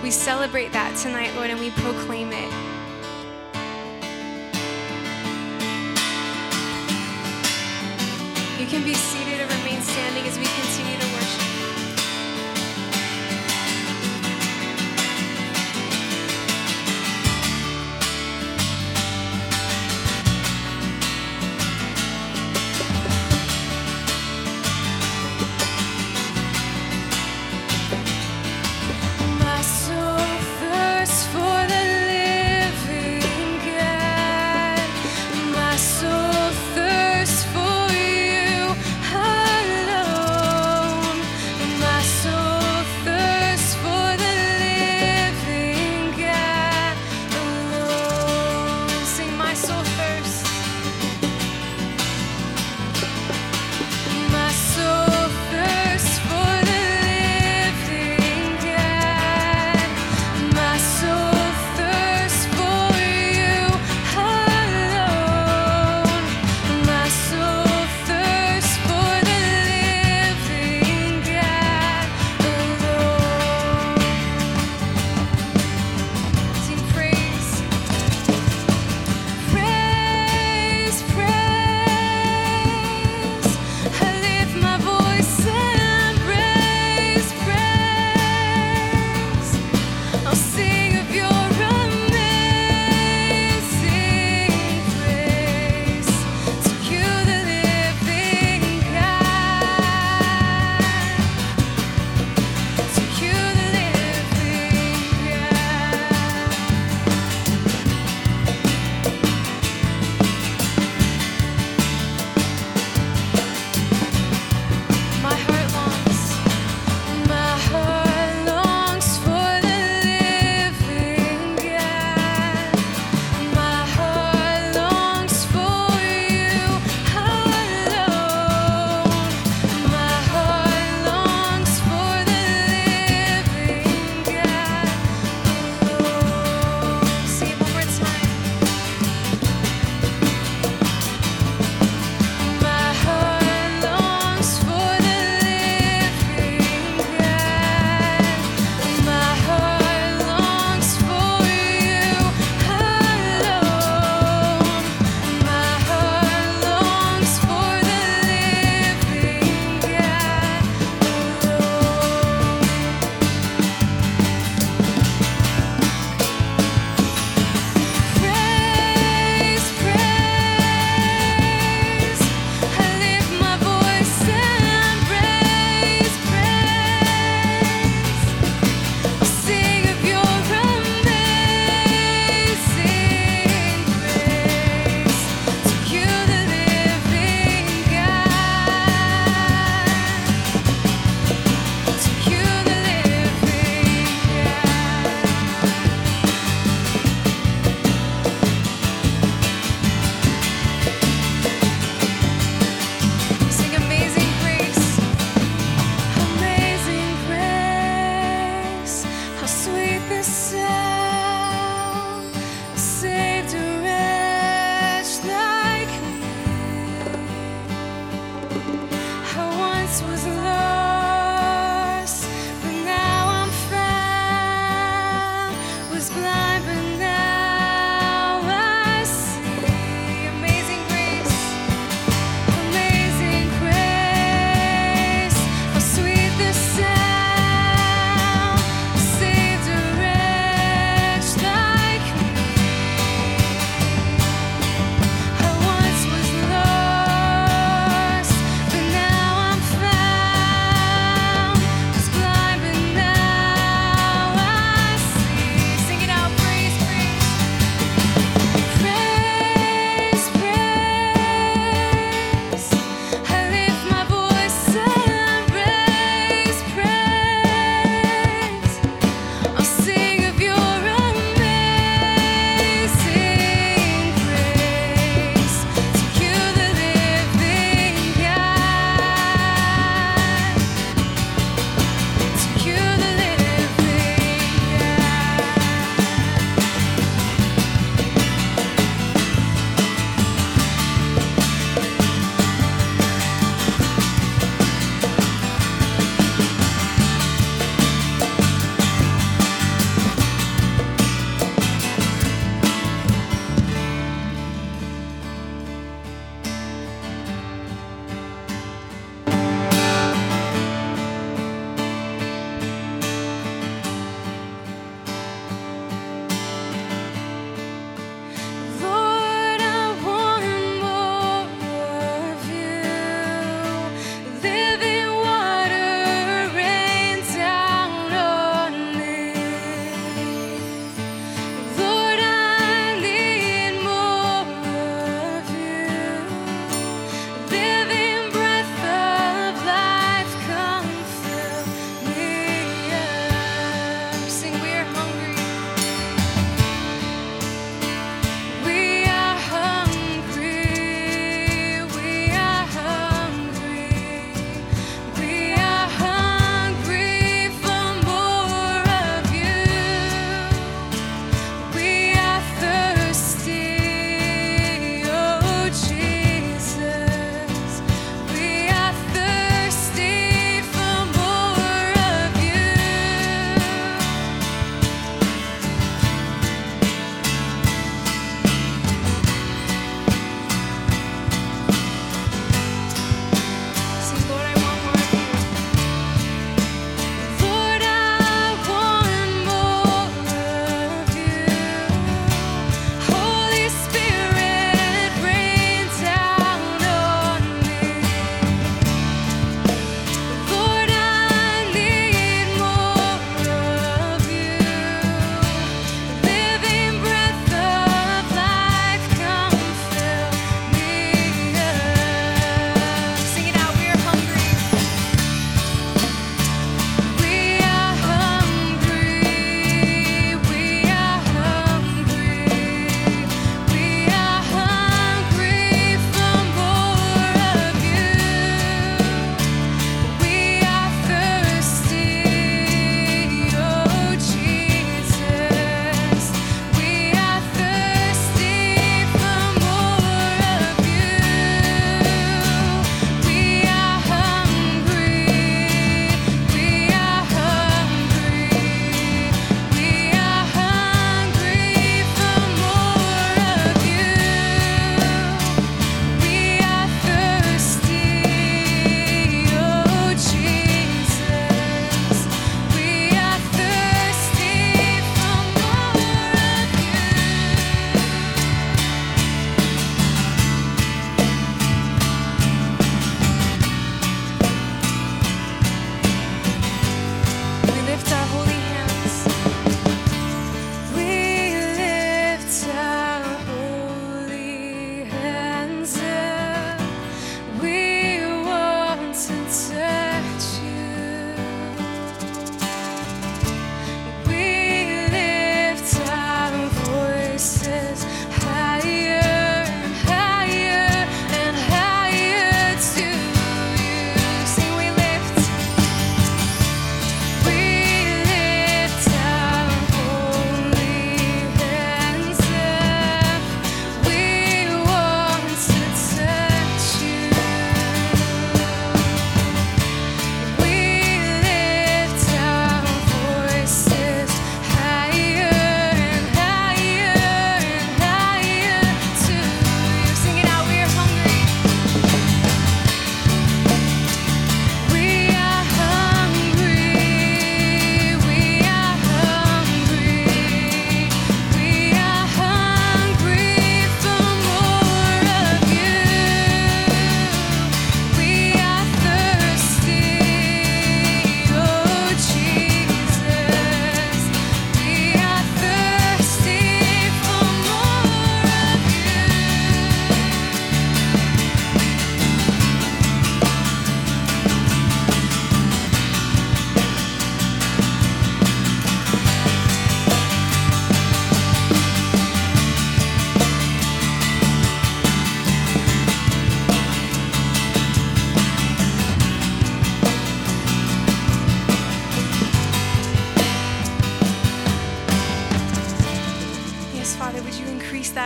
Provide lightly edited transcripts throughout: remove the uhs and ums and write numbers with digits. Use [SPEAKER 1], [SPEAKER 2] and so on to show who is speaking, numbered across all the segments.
[SPEAKER 1] We celebrate that tonight, Lord, and we proclaim it. You can be seated or remain standing as we continue to worship. My soul thirsts for the living God. My soul thirsts for you alone.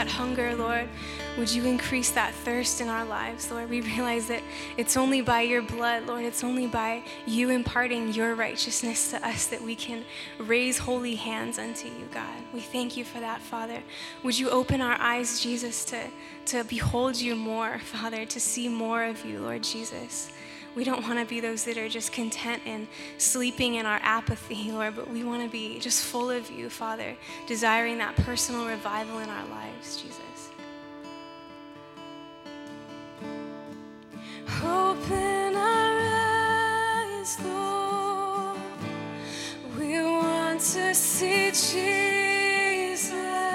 [SPEAKER 1] that hunger, Lord. Would you increase that thirst in our lives, Lord? We realize that it's only by your blood, Lord. It's only by you imparting your righteousness to us that we can raise holy hands unto you, God. We thank you for that, Father. Would you open our eyes, Jesus, to behold you more, Father, to see more of you, Lord Jesus. We don't want to be those that are just content and sleeping in our apathy, Lord, but we want to be just full of you, Father, desiring that personal revival in our lives, Jesus. Open our eyes, Lord. We want to see Jesus,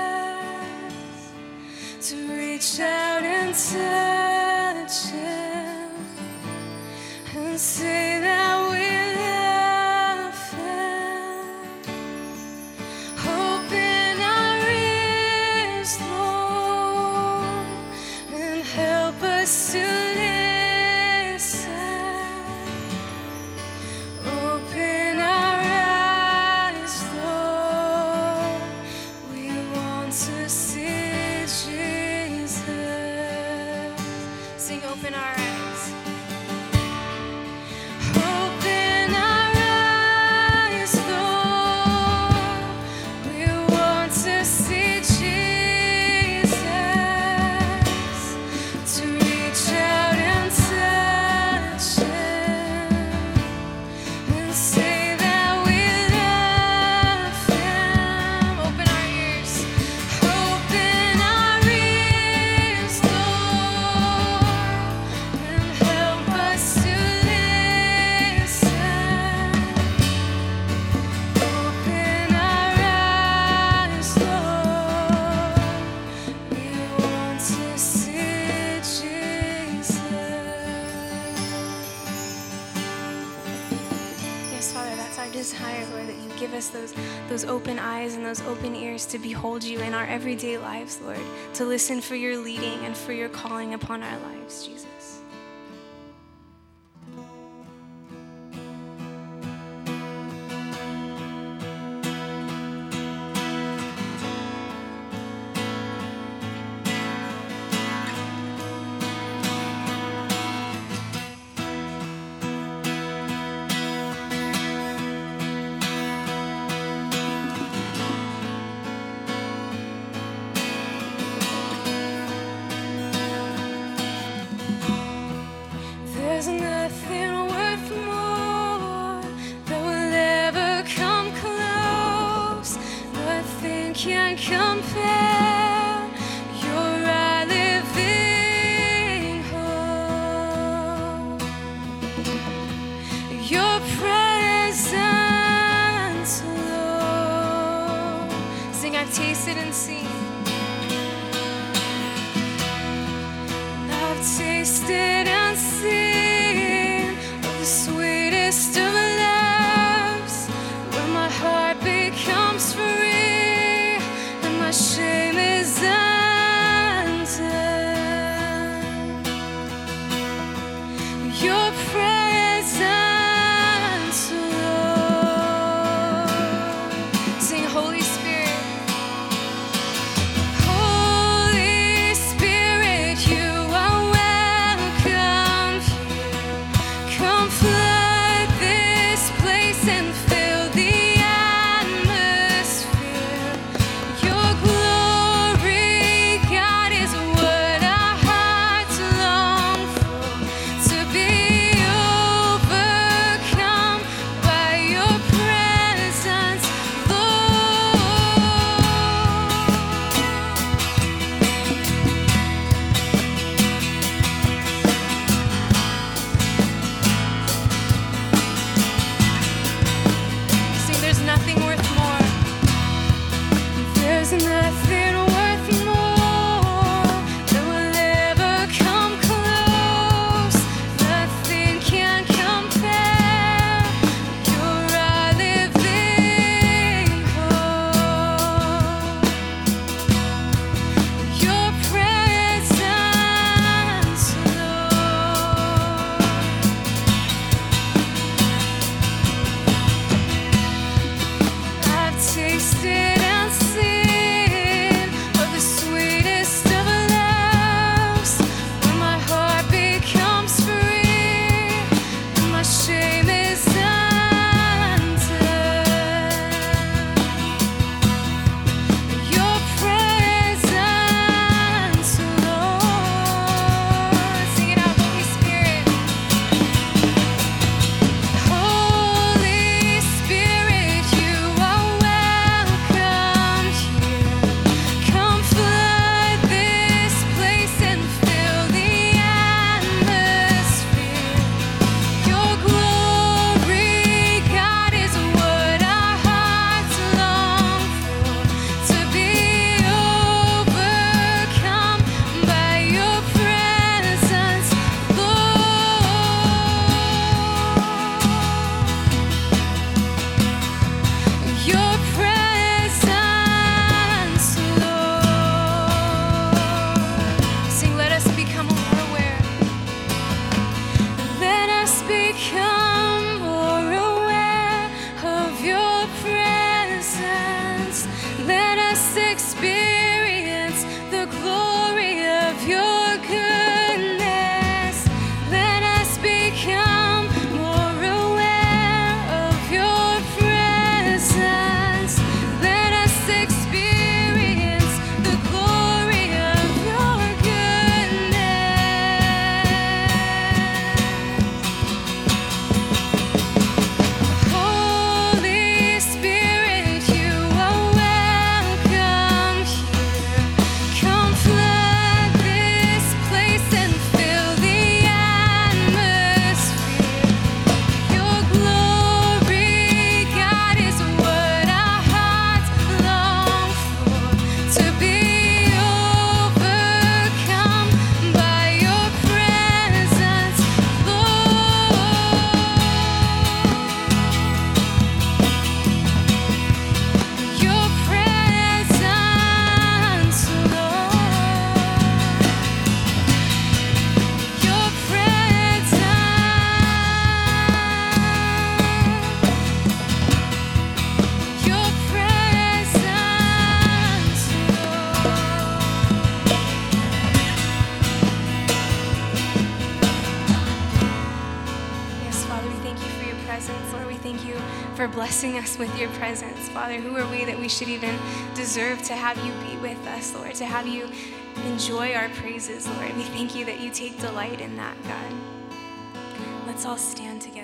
[SPEAKER 1] to reach out and touch him and say that we love him. Open our ears, Lord, and help us to listen. Open our eyes, Lord. We want to see Jesus. Sing, open our eyes. Open our eyes, Lord. We want to see Jesus, to reach out and touch him and say that we love him. Open our ears. Open our ears, Lord, and help us to listen. Open our eyes, Lord. We want to see Jesus. Yes, Father, that's our desire, Lord, that you give us those open eyes and those open ears to behold you in our everyday lives, Lord, to listen for your leading and for your calling upon our lives, Jesus. There's nothing worth more that will ever come close. Nothing can compare. You're our living hope. Your presence, Lord. Sing, I've tasted and seen. I've tasted and seen of the sweetest of loves, when my heart becomes free and my shame we thank you for blessing us with your presence. Father, who are we that we should even deserve to have you be with us, Lord, to have you enjoy our praises, Lord. We thank you that you take delight in that, God. Let's all stand together.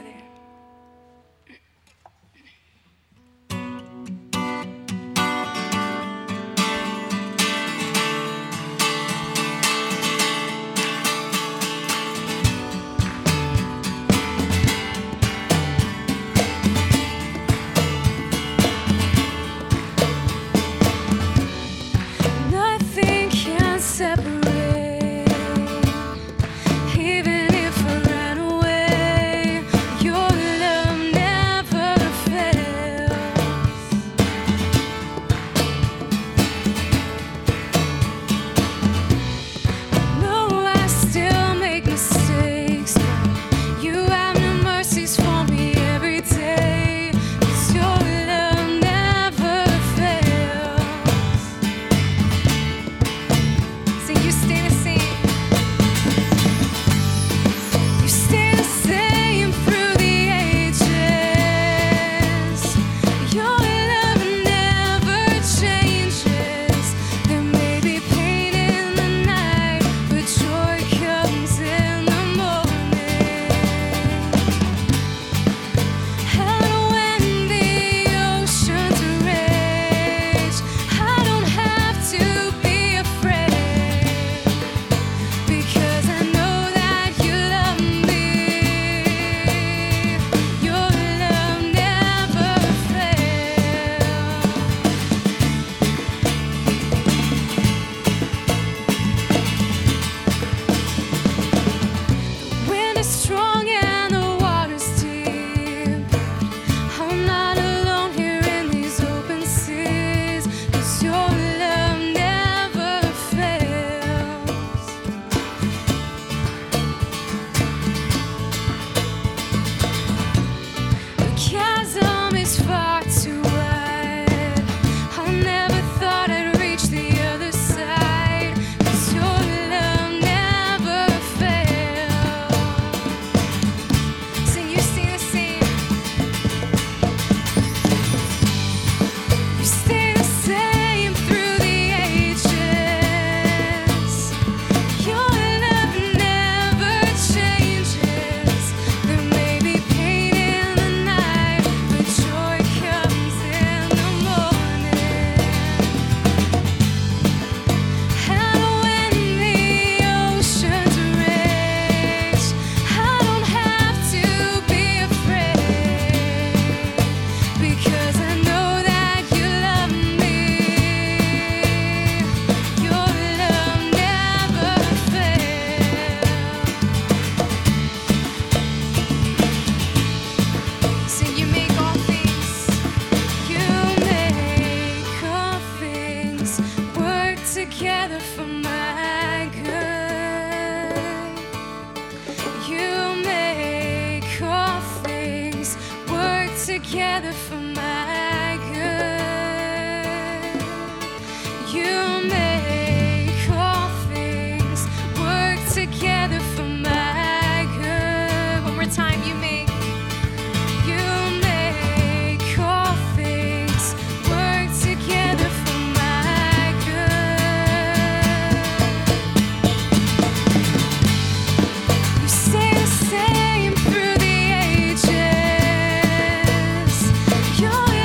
[SPEAKER 2] Together for my good. You make all things work together for my good. One more time, you make all things work together for my good. You stay the same through the ages. Your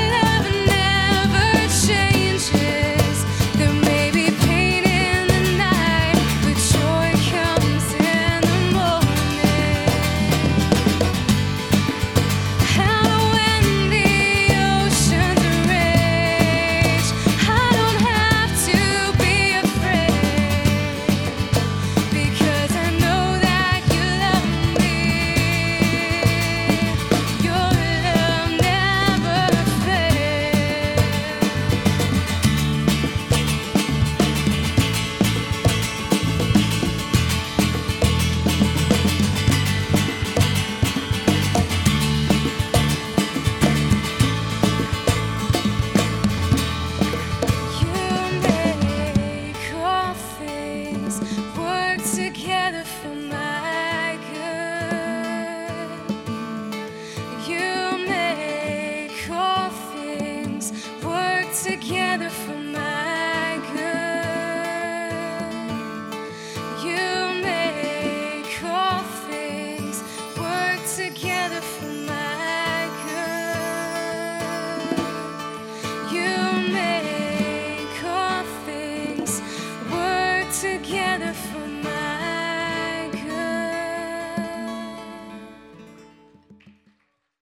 [SPEAKER 2] together